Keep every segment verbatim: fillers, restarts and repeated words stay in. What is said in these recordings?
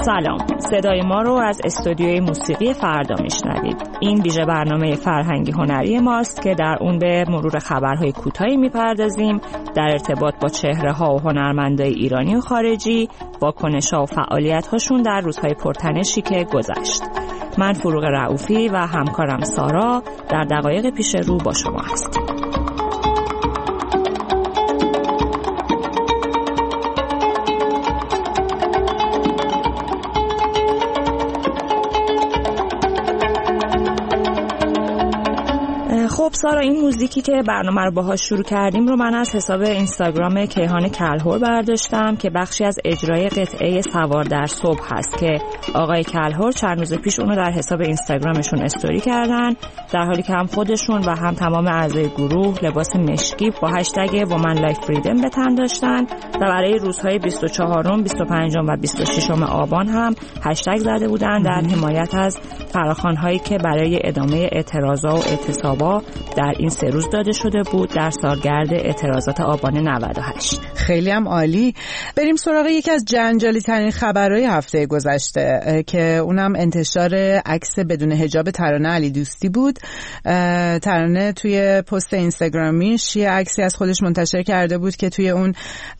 سلام، صدای ما رو از استودیوی موسیقی فردا میشنوید. این ویژه برنامه فرهنگی هنری ماست که در اون به مرور خبرهای کوتاهی میپردازیم در ارتباط با چهره‌ها و هنرمندای ایرانی و خارجی، واکنش‌ها و فعالیت‌هاشون در روزهای پرتنشی که گذشت. من فروغ رؤوفی و همکارم سارا در دقایق پیش رو با شما هستیم. خب سارا، این موزیکی که برنامه رو باهاش شروع کردیم رو من از حساب اینستاگرام کیهان کلهر برداشتم که بخشی از اجرای قطعه سوار در صبح هست که آقای کلهر چند روز پیش اونو در حساب اینستاگرامشون استوری کردن، در حالی که هم خودشون و هم تمام اعضای گروه لباس مشکی با هشتگ وومن لایف فریدم به تن داشتن و برای روزهای بیست و چهارم، بیست و پنجم و بیست و ششم آبان هم هشتگ زده بودن در حمایت از فراخوان‌هایی که برای ادامه اعتراضا و اعتصابا در این سه روز داده شده بود در سالگرد اعتراضات آبان نود و هشت. خیلی هم عالی. بریم سراغ یکی از جنجالی ترین خبرهای هفته گذشته که اونم انتشار عکس بدون حجاب ترانه علی دوستی بود. ترانه توی پست اینستاگرامیش یه عکسی از خودش منتشر کرده بود که توی اون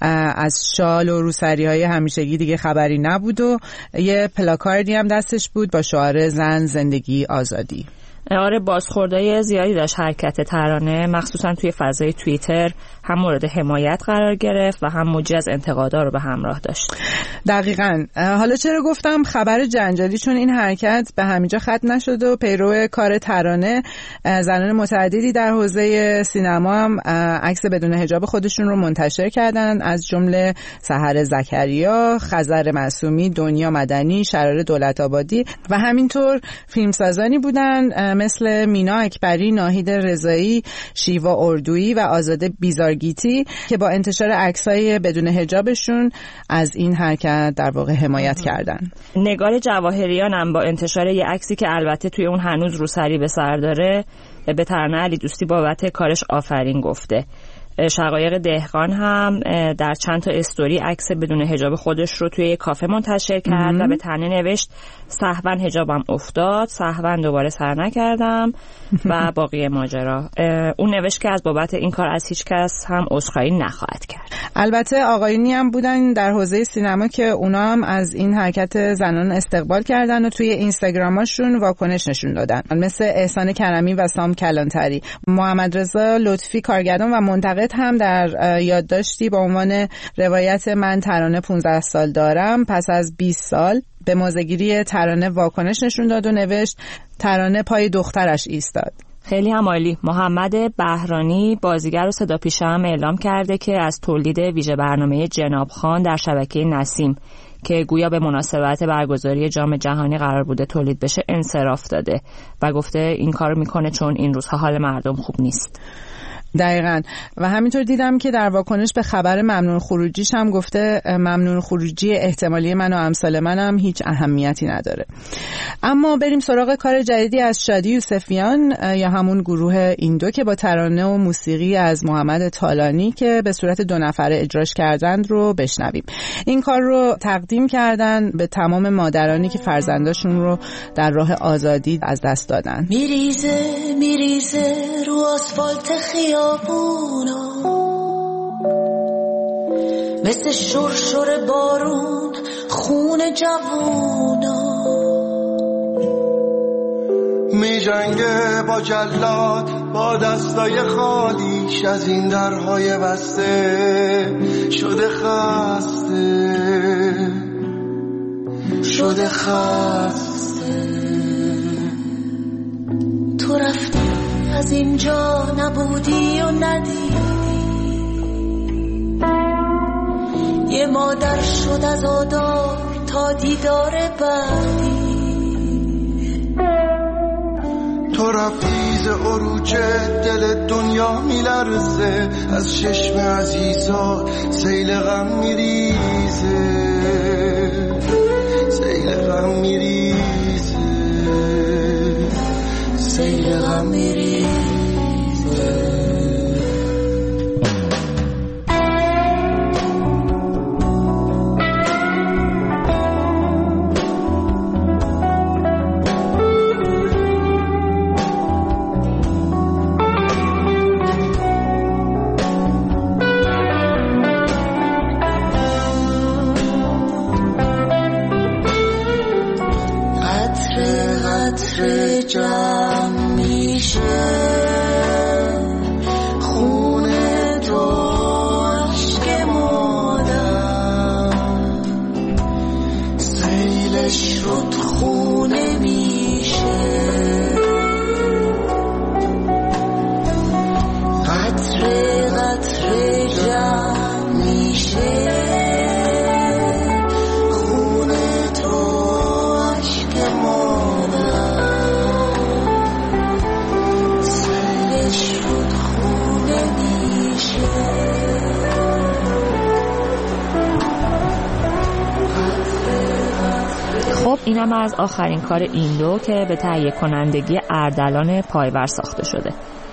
از شال و روسری‌های همیشگی دیگه خبری نبود و یه پلاکاردی هم دستش بود با شعار زن زندگی آزادی. آره، بازخوردهای زیادی داشت حرکت ترانه، مخصوصا توی فضای توییتر هم مورد حمایت قرار گرفت و هم موجی از انتقادها رو به همراه داشت. دقیقاً. حالا چرا گفتم خبر جنجالی؟ چون این حرکت به همینجا ختم نشد و پیرو کار ترانه زنان متعددی در حوزه سینما هم عکس بدون حجاب خودشون رو منتشر کردن، از جمله سحر زکریا، خزر معصومی، دنیا مدنی، شرار دولت‌آبادی و همینطور فیلمسازانی بودن مثل مینا اکبری، ناهید رضایی، شیوا اردویی و آزاده بیزارگیتی که با انتشار عکسای بدون حجابشون از این حرکت در واقع حمایت کردن. نگار جواهریان هم با انتشار یه عکسی که البته توی اون هنوز روسری به سر داره به ترانه علی دوستی بابت کارش آفرین گفته. شقایق دهقان هم در چند تا استوری عکس بدون حجاب خودش رو توی یک کافه منتشر کرد و به تنه نوشت سهواً حجابم افتاد، سهواً دوباره سر نکردم و باقی ماجرا. اون نوشت که از بابت این کار از هیچ کس هم عذرخواهی نخواهد کرد. البته آقایونی هم بودن در حوزه سینما که اونا هم از این حرکت زنان استقبال کردن و توی اینستاگراماشون واکنش نشون دادن، مثل احسان کرمی و سام کلانتری. محمد رضا لطفی کارگردان و منتقد هم در یادداشتی با عنوان روایت من ترانه پانزده سال دارم پس از بیست سال به موزه‌گیری ترانه واکنش نشون داد و نوشت ترانه پای دخترش ایستاد. خیلی هم عالی. محمد بهرانی بازیگر و صداپیشه هم اعلام کرده که از تولید ویژه برنامه جناب خان در شبکه نسیم که گویا به مناسبت برگزاری جام جهانی قرار بوده تولید بشه انصراف داده و گفته این کارو میکنه چون این روزها حال مردم خوب نیست. دقیقاً. و همینطور دیدم که در واکنش به خبر ممنوع خروجیش هم گفته ممنوع خروجی احتمالی من و امثال منم هیچ اهمیتی نداره. اما بریم سراغ کار جدیدی از شادی یوسفیان یا همون گروه ایندو که با ترانه و موسیقی از محمد طالانی که به صورت دو نفره اجراش کردند رو بشنویم. این کار رو تقدیم کردن به تمام مادرانی که فرزنداشون رو در راه آزادی از دست دادن. میریزه میریزه رو آسفالت خیابونا مثل شرشر بارون خون جوونا می جنگه با جلاد با دستای خالیش از این درهای بسته شده خسته شده خسته تو رفتی از اینجا نبودی و ندیدی یه مادر شد از آدار تا دیدار بعدی تو رفتی ز عروج دل دنیا میلرزه از چشم عزیزا سیل غم میریزه سیل غم میریزه سیل غم میریزه جمع میشه، خون تو عشق مادر سیلش رود خونه میشه، قطره قطره جمع میشه، خون تو عشق مادر سیلش رود خونه میشه. خب اینم از آخرین کار ایندو که به تهیه کنندگی اردلان پایور ساخته شده.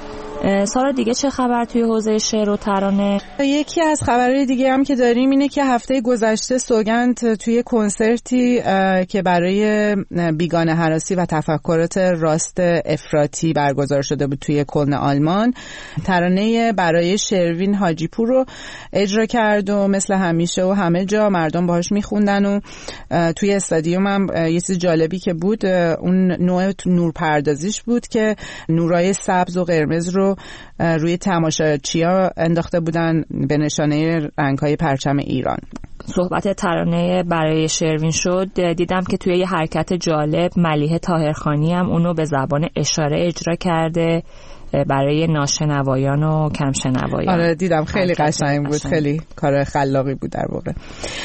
سارا دیگه چه خبر توی حوزه شعر و ترانه؟ یکی از خبرهای دیگه هم که داریم اینه که هفته گذشته سوگند توی کنسرتی که برای بیگانه هراسی و تفکرات راست افراطی برگزار شده بود توی کلن آلمان، ترانه برای شروین حاجیپور رو اجرا کرد و مثل همیشه و همه جا مردم باهاش میخوندن و توی استادیوم هم یه چیز جالبی که بود اون نوع نورپردازیش بود که نورای سبز و قرمز رو روی تماشاچی‌ها انداخته بودن به نشانه رنگ‌های پرچم ایران. صحبت ترانه برای شروین شد، دیدم که توی یه حرکت جالب ملیحه طاهرخانی هم اونو به زبان اشاره اجرا کرده برای ناشنوایان و کمشنوایان. آره دیدم، خیلی قشنگ بود، خیلی کار خلاقی بود در واقع.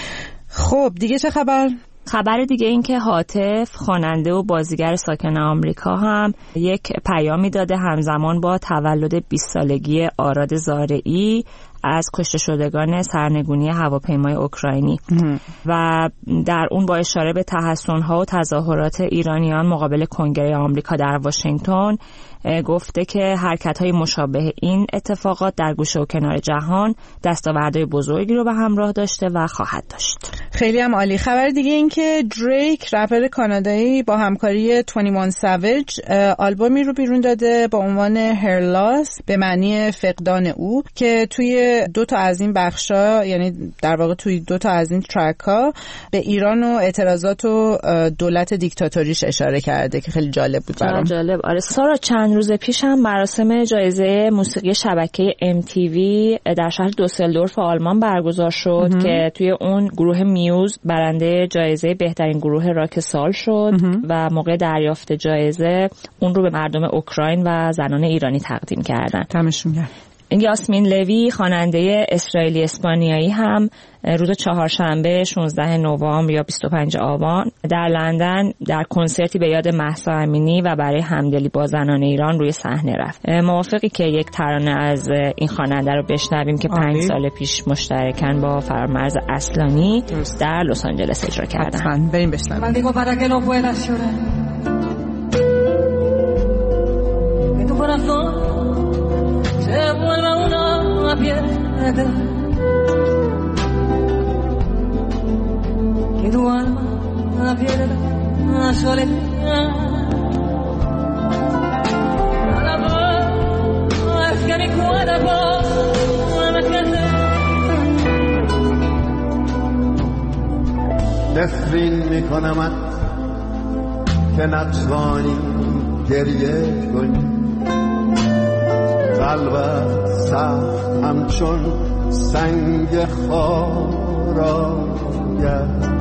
خب دیگه چه خبر؟ خبر دیگه این که هاتف خواننده و بازیگر ساکن آمریکا هم یک پیامی داده همزمان با تولد بیست سالگی آراد زارعی از کشته شدگان سرنگونی هواپیمای اوکراینی و در اون با اشاره به تحسن‌ها و تظاهرات ایرانیان مقابل کنگره آمریکا در واشنگتن گفته که حرکت‌های مشابه این اتفاقات در گوشه و کنار جهان دستاوردهای بزرگی رو به همراه داشته و خواهد داشت. خیلی هم عالی. خبر دیگه این که دریک رپر کانادایی با همکاری بیست و یک ساویج آلبومی رو بیرون داده با عنوان هر لاس به معنی فقدان او که توی دو تا از این بخشا، یعنی در واقع توی دو تا از این ترک ها به ایران و اعتراضات و دولت دیکتاتوریش اشاره کرده که خیلی جالب بود برام. جالب. آره سارا، چند روز پیش هم مراسم جایزه موسیقی شبکه ام تی وی در شهر دوسلدورف آلمان برگزار شد امه. که توی اون گروه میوز برنده جایزه بهترین گروه راک سال شد امه. و موقع دریافت جایزه اون رو به مردم اوکراین و زنان ایرانی تقدیم کردن. دمشون گرم. یاسمین لوی خواننده اسرائیلی اسپانیایی هم روز چهارشنبه شانزده نوامبر یا بیست و پنجم آبان در لندن در کنسرتی به یاد مهسا امینی و برای همدلی با زنان ایران روی صحنه رفت. موافقی که یک ترانه از این خواننده رو بشنویم که پنج سال پیش مشترکاً با فرامرز اصلانی در لس آنجلس اجرا کردن. حتما بریم بشنویم. Se vuelva una piedra, que tu alma pierda la soledad. A la voz que mi cuerpo me crece. نفرین میکنمت که نتوانی گریه کنی، قلبت سخت همچون سنگ خاراید،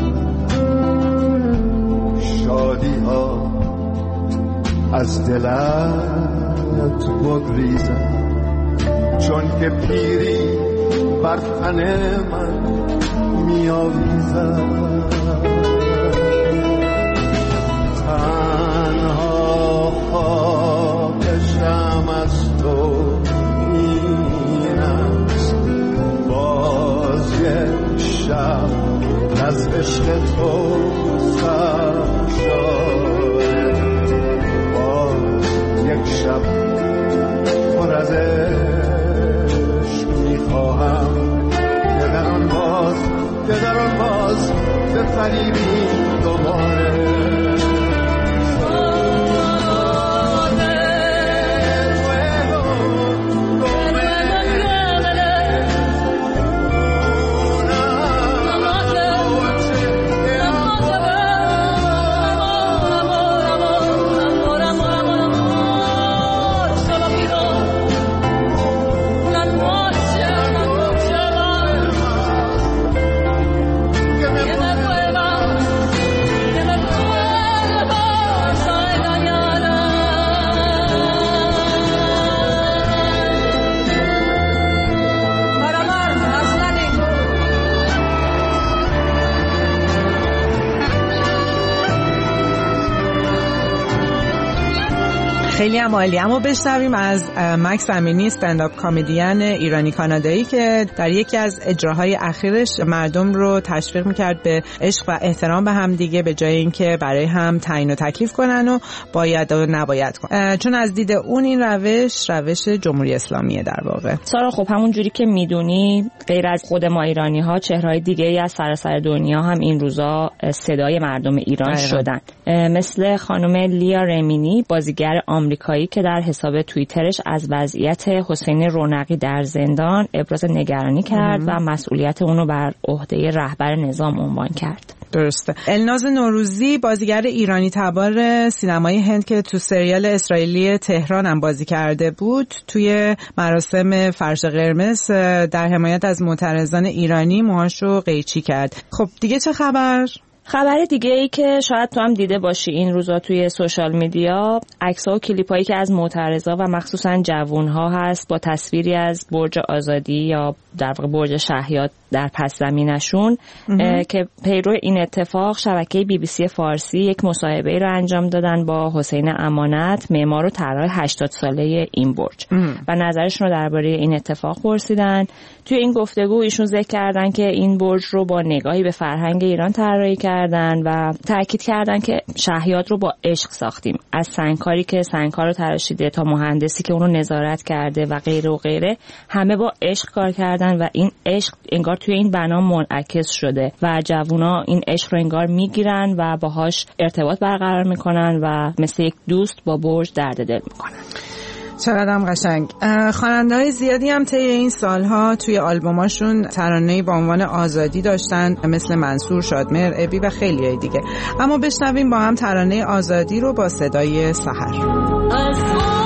شادی ها از دلت بگریزد، چون که پیری بر تن من میآویزد. تنها خواهشم از تو این است، باز یک شب از عشق تو سر شده، باز یک شب پر از عشق میخواهم که در آن باز که در آن باز به فریب خیلی هم عالی. اما بشنویم از مکس امینی، استندآپ کمدین ایرانی کانادایی که در یکی از اجراهای اخیرش مردم رو تشویق میکرد به عشق و احترام به هم دیگه به جای اینکه برای هم تعیین و تکلیف کنن و باید و نباید کنن، چون از دید اون این روش روش جمهوری اسلامیه در واقع. سارا خب همون جوری که میدونی غیر از خود ما ایرانی ها چهرهای دیگه ای از سراسر دنیا هم این روزا صدای مردم ایران آیه. شدن، مثل خانم لیا رمینی بازیگر آمریکایی که در حساب توییترش از وضعیت حسین رونقی در زندان ابراز نگرانی کرد ام. و مسئولیت اونو بر عهده رهبر نظام عنوان کرد. درسته. الناز نوروزی بازیگر ایرانی تبار سینمای هند که تو سریال اسرائیلی تهران هم بازی کرده بود توی مراسم فرش قرمز در حمایت از معترضان ایرانی موهاشو قیچی کرد. خب دیگه چه خبر؟ خبر دیگه ای که شاید تو هم دیده باشی این روزا توی سوشال میدیا، عکس‌ها و کلیپایی که از معترضا و مخصوصا جوان‌ها هست با تصویری از برج آزادی یا در واقع برج شهیاد در پس زمینشون که پیرو این اتفاق شبکه بی بی سی فارسی یک مصاحبه رو انجام دادن با حسین امانت، معمار و طراح هشتاد ساله این برج امه. و نظرشون رو درباره این اتفاق پرسیدن. توی این گفتگو ایشون ذکر کردن که این برج رو با نگاهی به فرهنگ ایران طراحی کردن و تاکید کردن که شهیاد رو با عشق ساختیم، از سنگکاری که سنگکار رو تراشیده تا مهندسی که اون رو نظارت کرده و غیره و غیره، همه با عشق کار کردن و این عشق انگار توی این بنا منعکس شده و جوونا این عشق رو انگار میگیرن و باهاش ارتباط برقرار میکنن و مثل یک دوست با برج درد دل میکنن. چقدر هم قشنگ. خواننده‌های زیادی هم طی این سالها توی آلبوماشون ترانه‌ای با عنوان آزادی داشتن، مثل منصور، شادمهر، ابی و خیلیای دیگه. اما بشنویم با هم ترانه آزادی رو با صدای سحر. از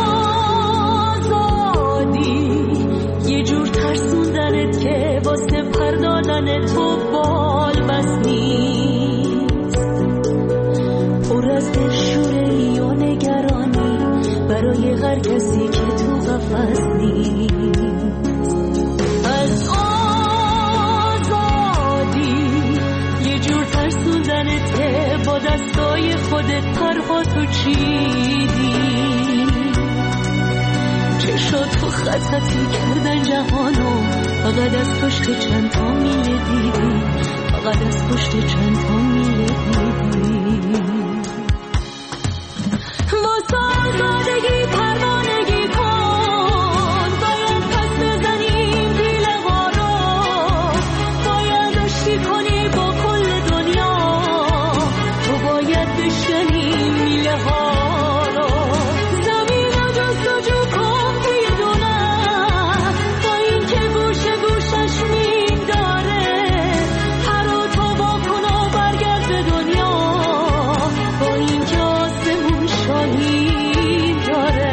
آزادی یه جور ترسوندنت که واسه پردادن تو بال بس نیست، پر از دلشوره‌ای و نگرانی برای هر کسی که تو قفس نیست. از آزادی یه جور ترسوندنت که با دستای خودت پرها تو چیدی، چشات تو خطتی کردن جهانو، فقط از پشت چند تا میله دیدی، فقط از پشت چند تا میله دیدی. واسه آزادگی پروانگی کن، باید پس بزنیم دیله ها رو، باید آشتی کنی با کل دنیا، تو باید بشکنی میله ها رو، زمین رو جستجو کن توی دونم، با این که گوشه گوشش مین داره، پر و تو با کن و برگرد به دنیا، با این که آسمون شاهین داره.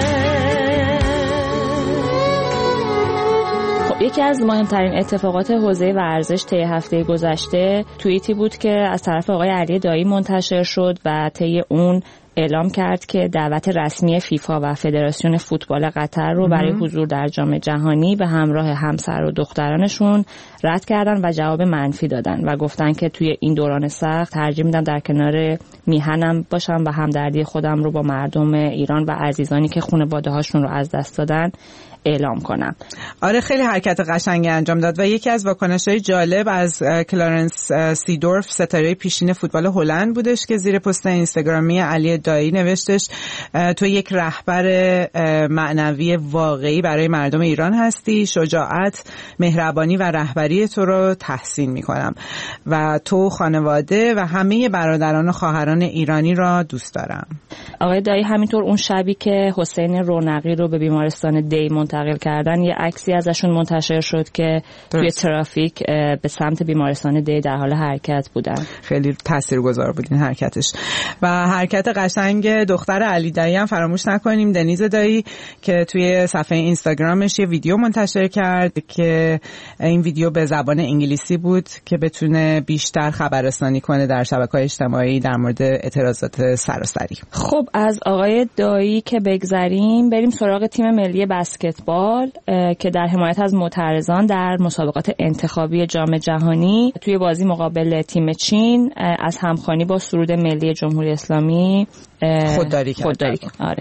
خب یکی از مهمترین اتفاقات حوزه ورزش طی هفته گذشته توییتی بود که از طرف آقای علی دایی منتشر شد و طی اون اعلام کرد که دعوت رسمی فیفا و فدراسیون فوتبال قطر رو برای حضور در جام جهانی به همراه همسر و دخترانشون رد کردن و جواب منفی دادن و گفتن که توی این دوران سخت ترجیح میدم در کنار میهنم باشم و همدردی خودم رو با مردم ایران و عزیزانی که خانواده هاشون رو از دست دادن اعلام کنم. آره خیلی حرکت قشنگی انجام داد و یکی از واکنش‌های جالب از کلارنس سیدورف، ستاره پیشین فوتبال هلند بودش که زیر پست اینستاگرامی علی دایی نوشتش تو یک رهبر معنوی واقعی برای مردم ایران هستی، شجاعت، مهربانی و رهبری تو رو تحسین می‌کنم و تو، خانواده و همه برادران و خواهران ایرانی را دوست دارم. آقای دایی همینطور اون شبی که حسین رونقی رو به بیمارستان دی منتقل کردن یه عکسی ازشون منتشر شد که توی ترافیک به سمت بیمارستان دی در حال حرکت بودن. خیلی تاثیرگذار بود این حرکتش و حرکت قشنگ دختر علی دایی هم فراموش نکنیم، دنیز دایی که توی صفحه اینستاگرامش یه ویدیو منتشر کرد که این ویدیو به زبان انگلیسی بود که بتونه بیشتر خبررسانی کنه در شبکه‌های اجتماعی در مورد اعتراضات سراسری. خب از آقای دایی که بگذریم بریم سراغ تیم ملی بسکتبال که در حمایت از معترضان در مسابقات انتخابی جام جهانی توی بازی مقابل تیم چین از همخوانی با سرود ملی جمهوری اسلامی خودداری کرد. خودداری. آره.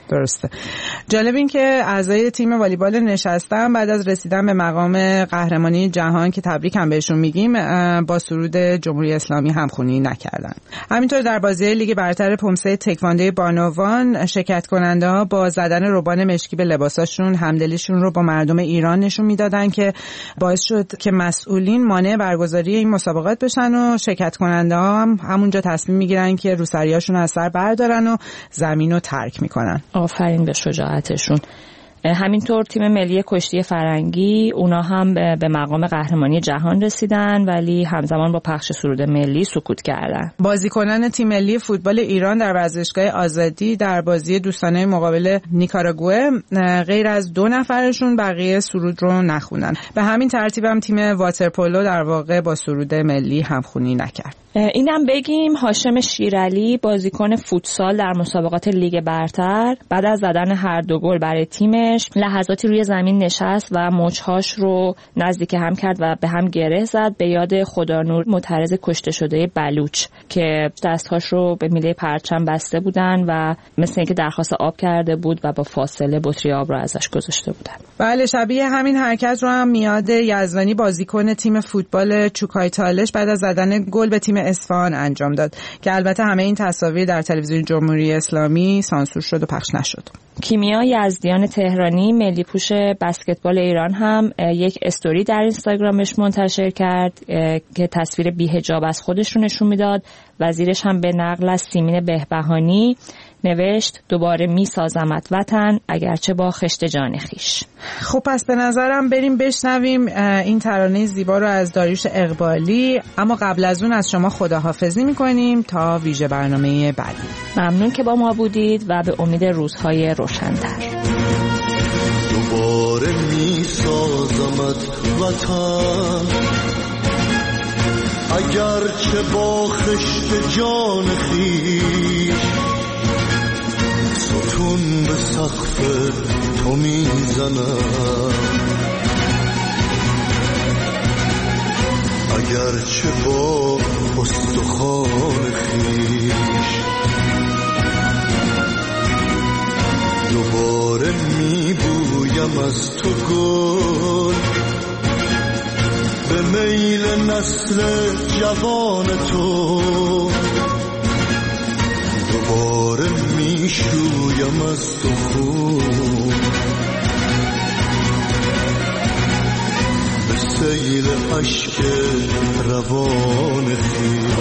درسته. جالب این که اعضای تیم والیبال نشستن بعد از رسیدن به مقام قهرمانی جهان که تبریک هم بهشون میگیم با سرود جمهوری اسلامی همخوانی نکردن. همینطور در بازی لیگ برتر پمسه تکواندو بانوان شرکت کننده ها با زدن روبان مشکی به لباساشون همدلیشون رو با مردم ایران نشون میدادن که باعث شد که مسئولین مانع برگزاری این مسابقات بشن و شرکت کننده ها هم همونجا تصمیم میگیرن که روسریاشون از سر بردارن و زمین رو ترک میکنن. آفرین به شجاعتشون. همینطور تیم ملی کشتی فرنگی اونا هم به مقام قهرمانی جهان رسیدن ولی همزمان با پخش سرود ملی سکوت کردن. بازیکنان تیم ملی فوتبال ایران در ورزشگاه آزادی در بازی دوستانه مقابل نیکاراگوئه غیر از دو نفرشون بقیه سرود رو نخوندن. به همین ترتیب هم تیم واترپولو در واقع با سرود ملی همخوانی نکرد. اینم بگیم هاشم شیرعلی بازیکن فوتسال در مسابقات لیگ برتر بعد از زدن هر دو گل برای تیمش لحظاتی روی زمین نشست و مچ‌هاش رو نزدیک هم کرد و به هم گره زد به یاد خدانور معترض کشته شده بلوچ که دستهاش رو به میله پرچم بسته بودن و مثل اینکه درخواست آب کرده بود و با فاصله بطری آب رو ازش گذاشته بودن. بله شبیه همین حرکت رو هم میاد یزدانی بازیکن تیم فوتبال چوکای تالش بعد از زدن گل به تیم اصفهان انجام داد که البته همه این تصاویر در تلویزیون جمهوری اسلامی سانسور شد و پخش نشد. کیمیا یزدیان تهرانی ملی پوش بسکتبال ایران هم یک استوری در اینستاگرامش منتشر کرد که تصویر بی‌حجاب از خودش رو نشون میداد و زیرش هم به نقل از سیمین بهبهانی نوشت دوباره می سازمت وطن اگرچه با خشت جان خیش. خب پس به نظرم بریم بشنویم این ترانه زیبا رو از داریوش اقبالی، اما قبل از اون از شما خداحافظی میکنیم تا ویژه برنامه بعدی. ممنون که با ما بودید و به امید روزهای روشن‌تر. دوباره می سازمت وطن اگرچه با خشت جان خیش ستون به سقف تو میزنم اگرچه با استخوان خیش دوباره میبویم از تو گل به میل نسل جوان تو دوباره میشویم از تو خون به سیل عشق روان خویش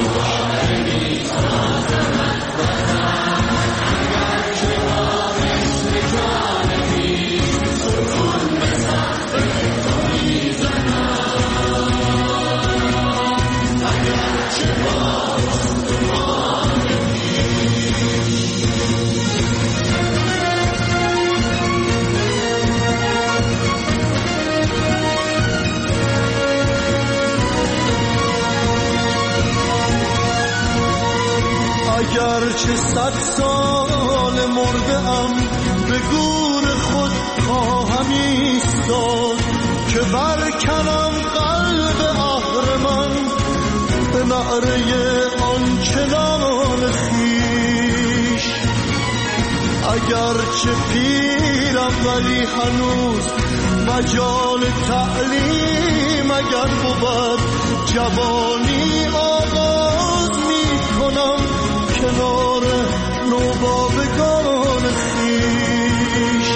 اگرچه صد سال مرده ام به گور خود خواهم ایستاد که برکنم قلب اهرمن به نعره آنچنان خویش اگرچه پیرم ولی هنوز مجال تعلیم اگر بود جوانی آغاز می کنم کنار نوباوگان خویش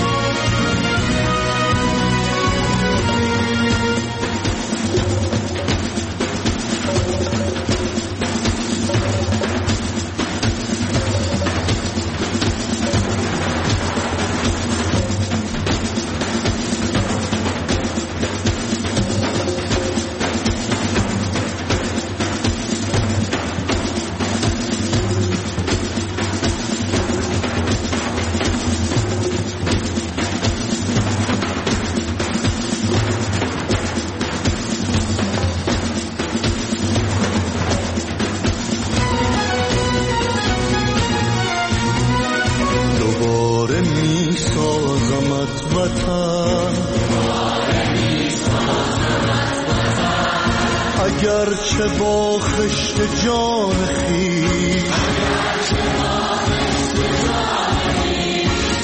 اگرچه با خشت جان خویش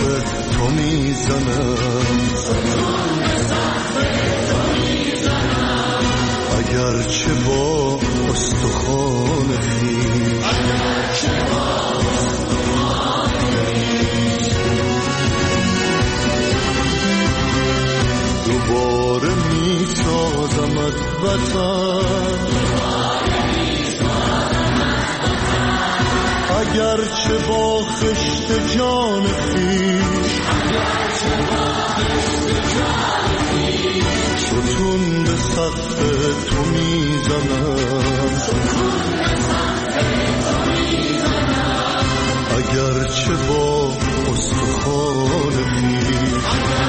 تو میزنم اگرچه با استخوان خویش دوباره میسازمت وطن اگرچه با خشت جان خویش ستون به سقف تو میزنم اگرچه با استخوان خویش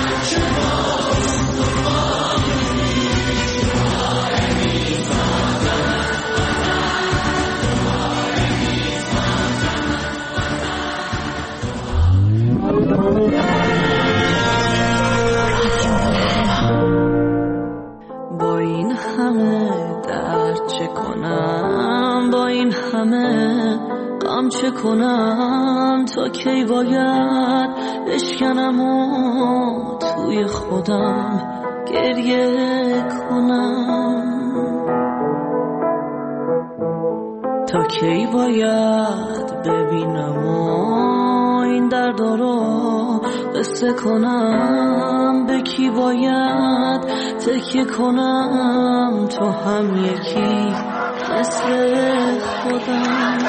با این همه درد چه کنم، با این همه غم چه کنم، تا کی باید بشکنم و توی خودم گریه کنم، تا کی باید ببینم و این درد رو قصه کنم، به کی باید تکیه کنم، تو هم یکی مثل خودم.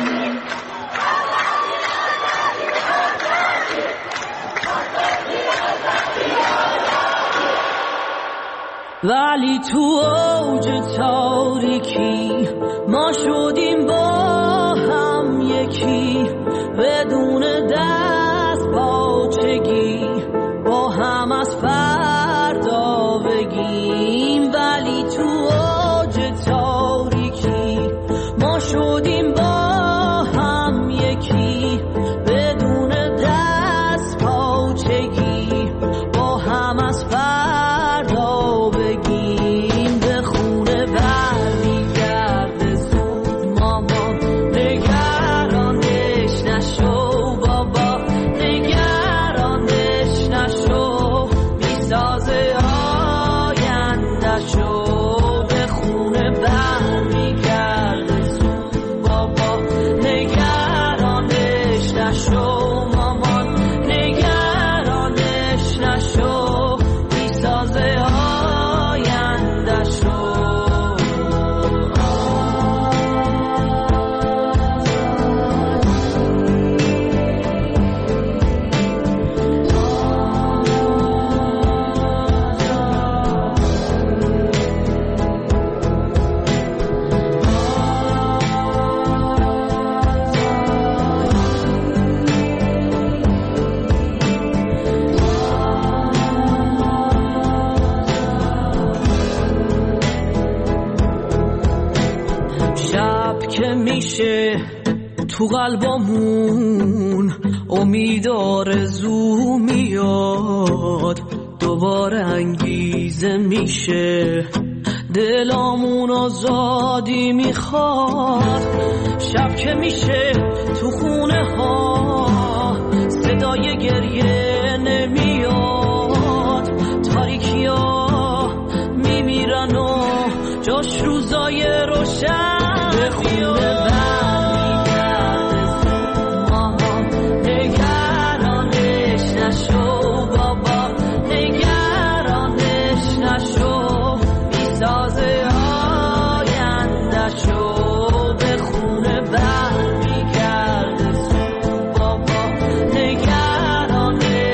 ولی تو اوج تاریکی ما شدیم با هم یکی، بدون دست پاچگی با هم از فردا بگیم. ولی تو اوج تاریکی ما شدیم با هم یکی، بدون دست پاچگی با هم از فردا بگیم. به خونه برمیگرده زود ماما، نگرانش نشو بابا، نگرانش نشو، میسازه آینده‌شو. به خونه برمیگرده زود بابا، نگرانش نشو مامان، نگرانش نشو، میسازه آینده‌شو. شب که میشه تو قلبمون امید آرزو میاد، دوباره انگیزه میشه دلامون آزادی میخواد. شب که میشه تو خونه ها صدای گریه نمیاد، تاریکی ها میمیرن و جاش روزای روشن. به خونه برمیگرده زود ماما، نگرانش نشو بابا، نگرانش نشو، میسازه آینده‌شو. به خونه برمیگرده زود بابا، نگرانش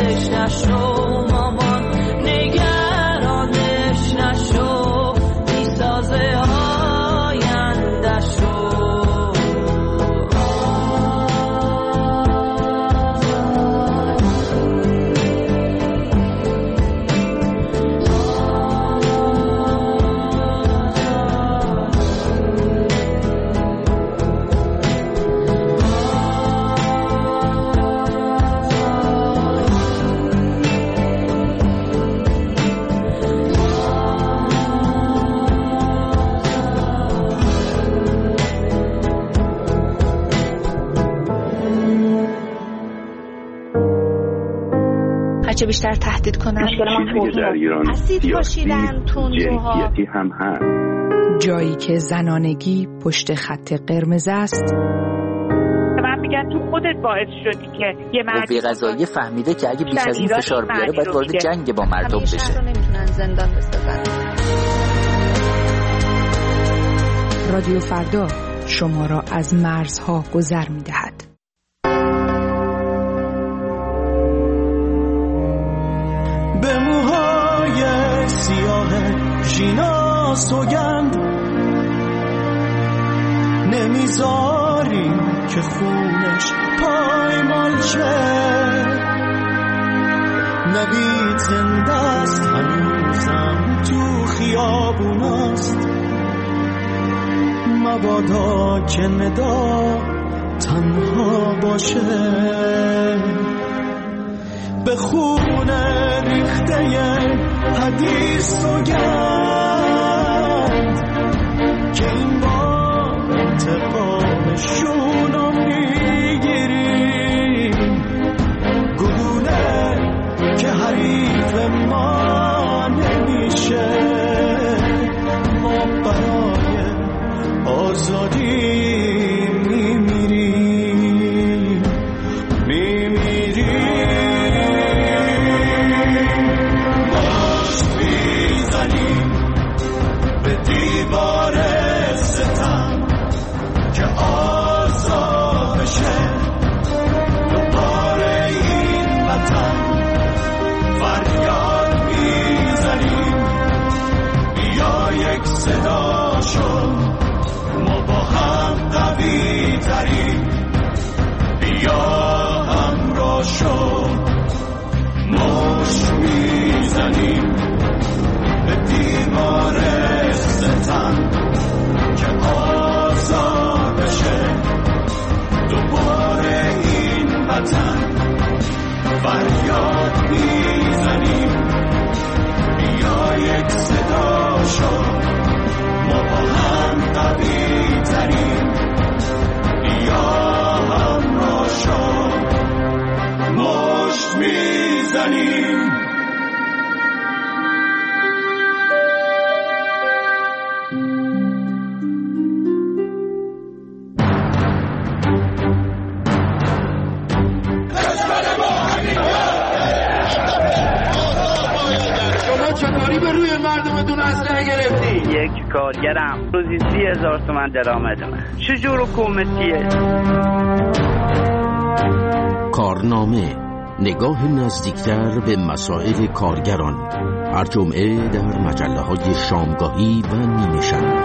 چه بیشتر تهدید کنن. مشکل ما توهین اسید پاشیدن، تندروها هم هست. جایی که زنانگی پشت خط قرمز است. من میگم تو خودت باعث شدی که یه مردی قضایی فهمیده که اگه بیش از این فشار بیاره باید وارد جنگ با مردم بشه. شهر رو نمیتونن زندان بسازن. رادیو فردا شما را از مرزها گذر می‌دهد. به موهای سیاه ژینا سوگند نمیذاریم که خونش پایمال شه. نوید زنده است هنوزم تو خیابوناست، مبادا که ندا تنها باشه. به خون ریخته حدیث سوگند که این بار انتقامشون رو میگیریم. گلوله که حریف ما نمیشه، ما برای آزادی میمیریم میمیریم. مشت میزنیم به دیوار ستم که آزاد بشه دوباره این وطن. فریاد میزنیم بیا یک صدا شد، ما با هم قوی تریم. بیا همراه شد، مشت میزنیم به دیوار ستم که آزاد بشه دوباره این وطن. فریاد میزنیم بیا یک صدا شد، ما با هم قوی تریم. بیا همراه شد، مشت میزنیم. چطوری به روی مردمتون اسلحه گرفتی؟ یک کارگرم روزی سی هزار تومن درآمدمه. چجور حکومتیه؟ کارنامه، نگاه نزدیکتر به مسائل کارگران. هر جمعه در مجله های شامگاهی و نیمه شب.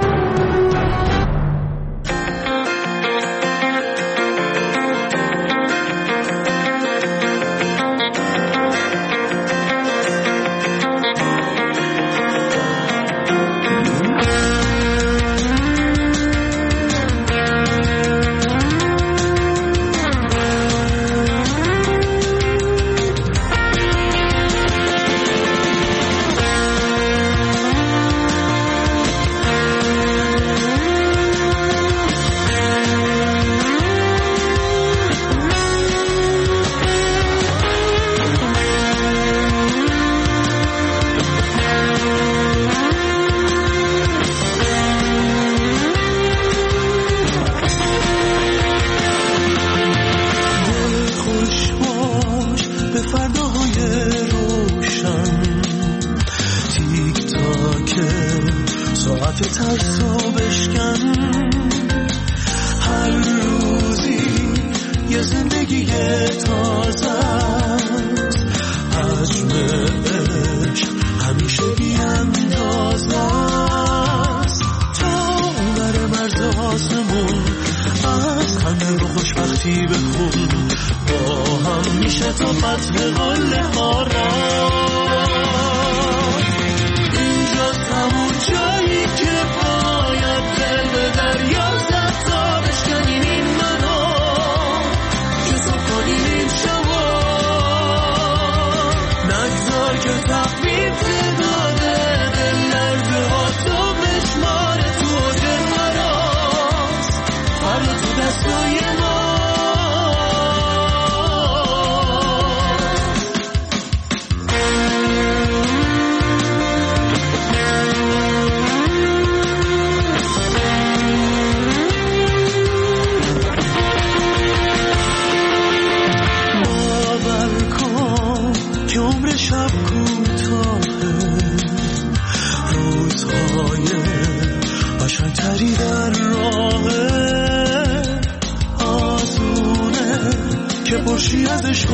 باشی ازش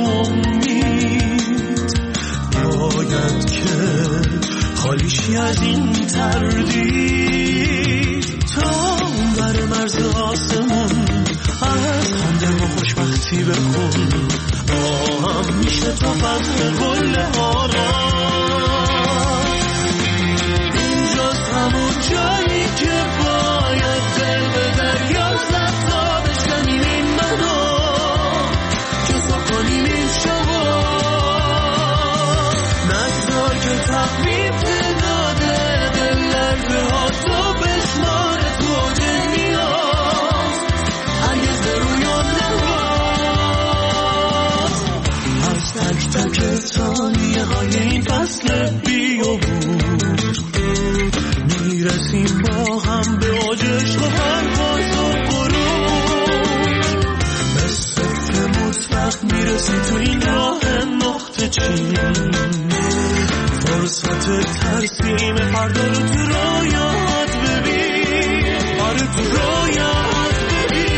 امید، باید که خالیشی از این تردید. تا بر مرز آسمون از خنده و خوشبختی بخون، آهم میشه تا فضل گل آرام. اینجاست همون جایی که باید دل به دریا زد تا بشنیم این منو، جزا کنیم این شما. نگذار که تقریب داده دل لرزه ها تو بشمار توج نیاز، هرگز به رویان نواز. از تک تک ثانیه های این فصل بیابود میرسیم با هم به اوج عشق و پرواز و غروج. به صفر مطلق میرسیم تو این راه نقطه چین، فرصت ترسیم فردا رو تو رویات ببین، آره تو رویات ببین.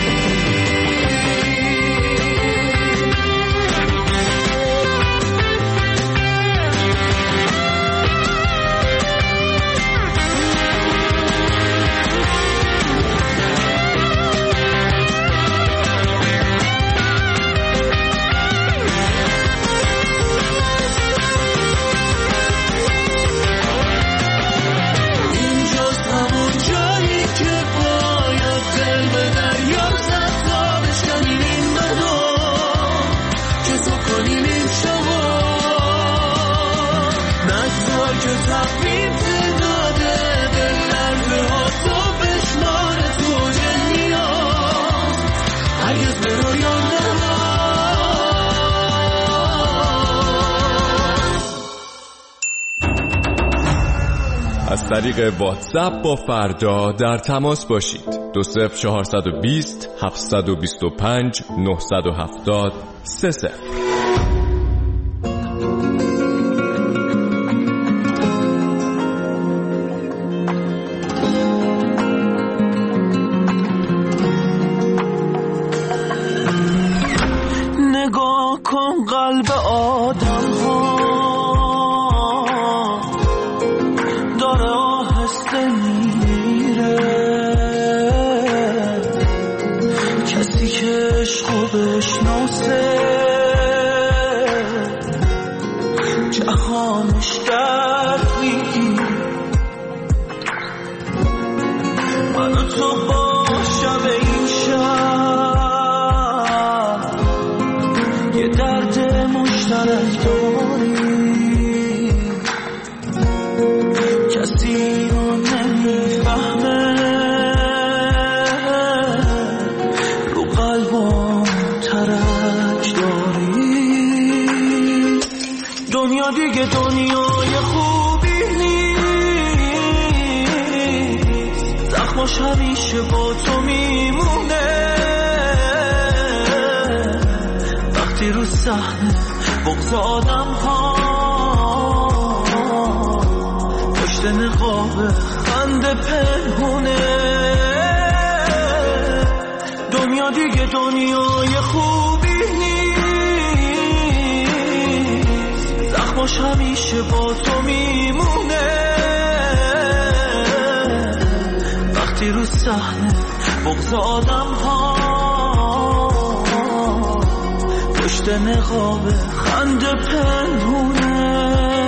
از طریق واتساپ با فردا در تماس باشید. دو صفر چهارصد و بیست هفتصد و بیست و پنج نهصد و هفتاد سه صفر. نگاه کن قلب آدم ها داره آهسته میره، کسی که عشقو بشناسه جهانش درد میگیره. من و تو با شب این شب یه درد مشترک داریم، کسی رو نمیفهمه، رو قلبم ترک داریم. دنیا دیگه دنیای خوبی نیست، زخماش همیشه با تو میمونه. وقتی رو صحنه بغض آدم ها پشت نقاب خنده پنهونه. دنیا دیگه دنیای خوبی نیست، زخماش همیشه با تو میمونه. وقتی رو صحنه بغض آدم ها پشت نقاب خنده پنهونه.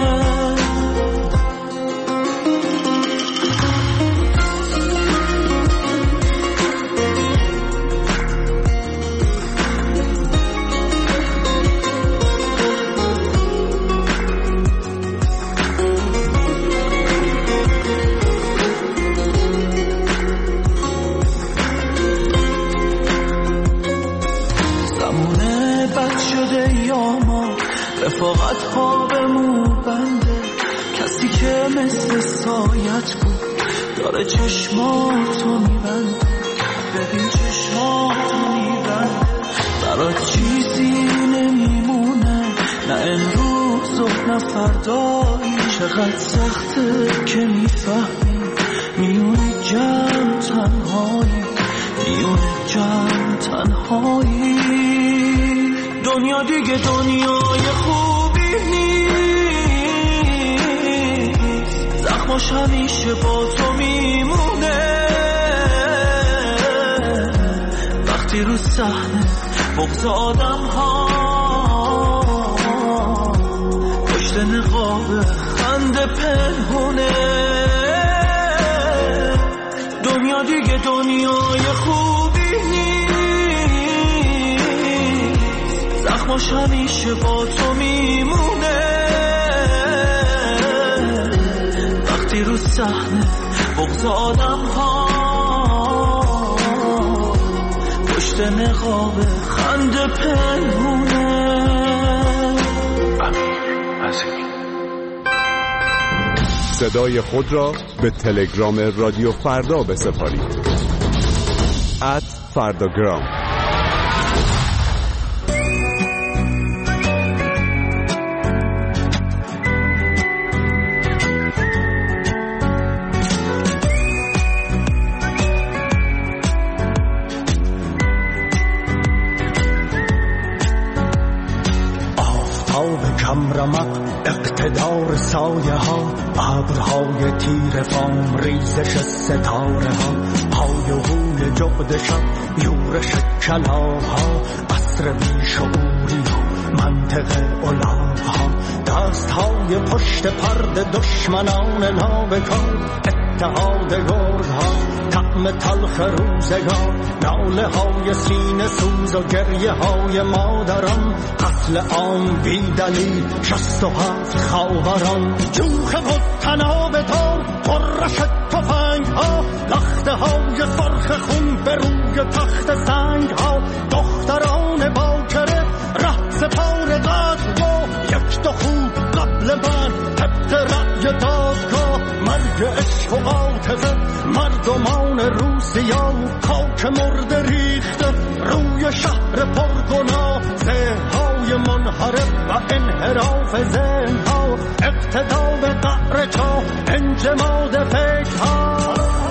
رفاقت ها به مو بنده، کسی که مثل سایت بود داره چشماتو میبنده. ببین چشماتو میبنده، برات چیزی نمیمونه، نه امروز و نه فردایی. چقدر سخته که میفهمی میونه جمع تنهایی، میونه جمع تنهایی. دنیا دیگه دنیای خوبی نیست، زخماش همیشه با تو میمونه. وقتی رو صحنه بغض آدم ها پشت نقاب خنده پنهونه. دنیا دیگه دنیای خوبی نیست، زخماش همیشه با تو میمونه. وقتی رو صحنه بغض آدم ها پشت نقاب خنده پنهونه. صدای خود را به تلگرام رادیو فردا بسپارید. ات فرداگرام. آفتاب کم رمق، اقتدار سایه ها، ابرهای تیر فام، ریزش ستاره ها، های و هوی جغد شب، یورش کلاها، عصر بیشعوری ها، منطق الاغ ها، دست های پشت پرد دشمنان نابکار، اتحاد گرد ها، طعم تلخ روزگار، ناله های سینه سوز و گریه های مادران، قتل عام بی دلیل، شست و هفت خاوران، جوخ و تناب تار، قرش تفنگ ها، لخته های سرخ خون به روی تخت سنگ ها، دختران باکره ره سپار قتل ها، یک دو خوب قبل من طبق رأی دادگاه، مرگ عشق و عاطفه، مردمان روسیا، خاک مرده ریخته روی شهر پرگناه، ذهن‌های منحرف و انحراف ذهن‌ها، اقتدا به قعر چاه، انجماد فکرها.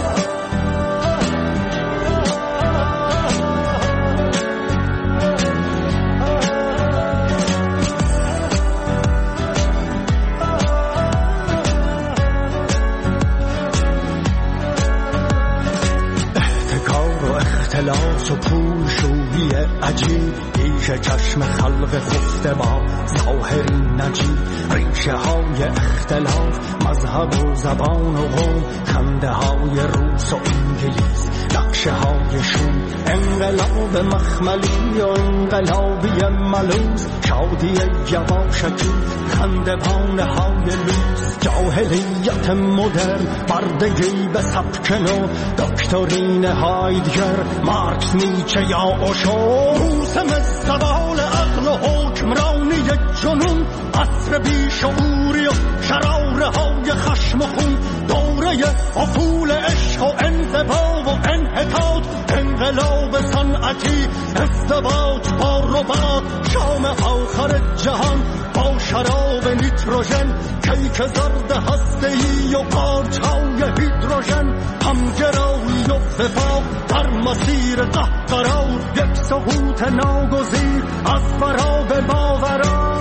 اختلاس و پول شویی عجیب، ریشه چشم خلق خفته با ظاهری نجیب، ریشه های اختلاف، مذهب و زبان و قوم، خنده های روس و انگلیس، نقشه های شوم، انقلاب مخملی و انقلابی ملوز، شادی یواشکی، خنده بانه های لوز، جاهلیت مدرن، بردگی به سبک نو، دکترین هایدگر، مارکس، نیچه یا اوشو، موسم زوال عقل و حکمرانی جنون، عصر بیشعوری و شراره های خشم و خون، دوره افول عشق و انزوا و انحطاط، انقلاب صنعتی، ازدواج با ربات، شام آخر جهان با شراب نیتروژن، کیک زرد هسته‌ای و قارچ‌های هیدروژن، همگرایی و وفاق در مسیر قهقرا، یک سقوط ناگزیر از فرا به باورا.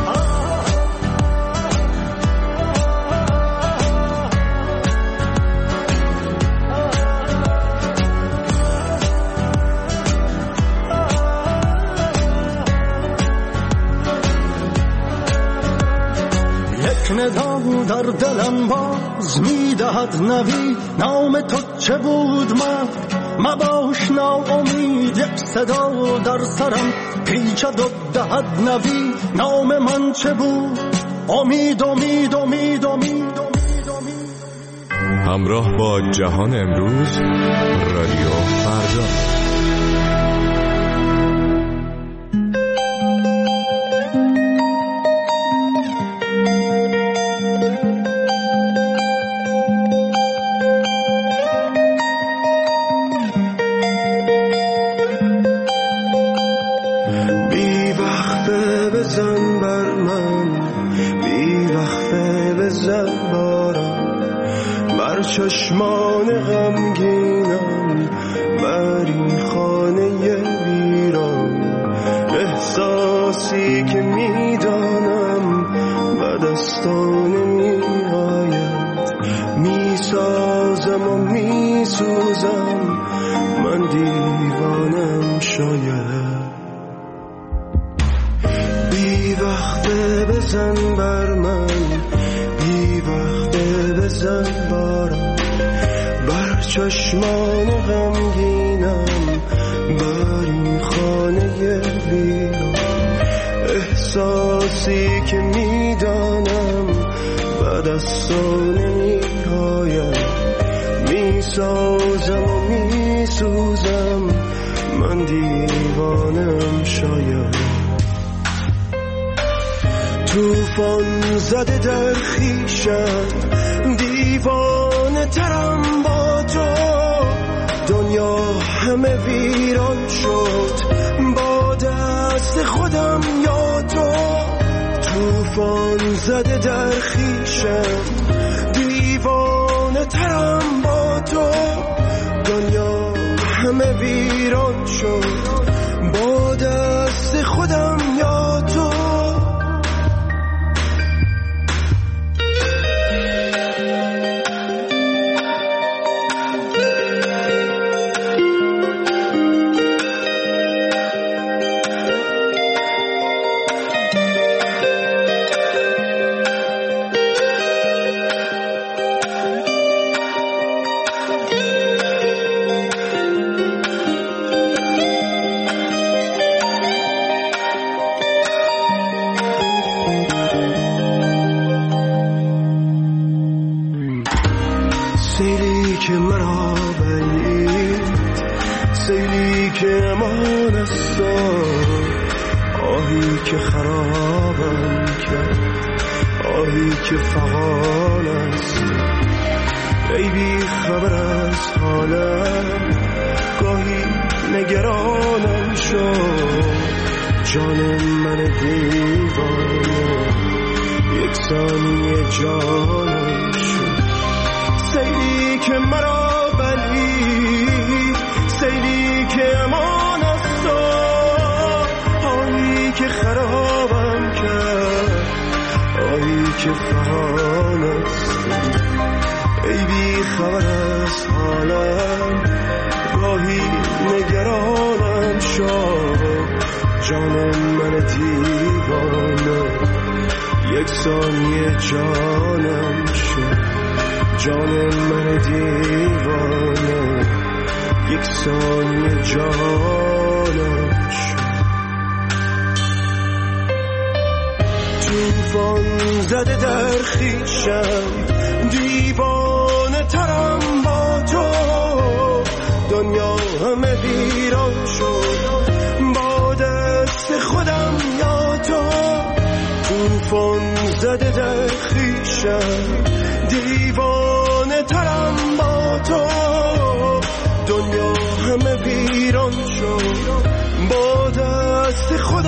ندا در دلم باز میدهد نوی، نام تو چه بود من مباش ناامید، یک صدا در سرم پیچد و دهد نوی، نام من چه بود؟ امید امید امید امید امید. همراه با جهان امروز، رادیو فردا. چشمان غمگینم بر این خانه ویران، احساسی شاید بی وقته بزن بر من، بی وقته بزن بارم بر چشمان غمگینم، بر این خانه ویران. احساسی که میدانم بعد از تو نمی‌آید، میسازم و میسوزم، من دیوانم شاید. توفان زده در خویشم، دیوانه ترم با تو، دنیا همه ویران شد با دست خودم یا تو. توفان زده در خویشم، دیوانه ترم با تو، دنیا همه ویران شد با دست خودم یا تو. سیلی که مرا بلید، سیلی که امان است، آهی که خرابم کرد، آهی که فغان است. ای بی خبر از حالم، گاهی نگرانم شد، جان من دیوانه یک ثانیه جانم شد. سیلی که مرا بلید، سیلی که امان است، آهی که خرابم کرد، آهی که فغان است. ای بی خبر از حالم، گاهی نگرانم شد، جان من دیوانه یک ثانیه جانم شد، جان من دیوانه یک ثانیه جانم شد. توفان زده در خویشم، دیوانه ترم با تو، دنیا همه ویران شد با دست خودم یا تو. توفان زده در خویشم، دیوانه ترم با تو، دنیا همه ویران شد با دست خودم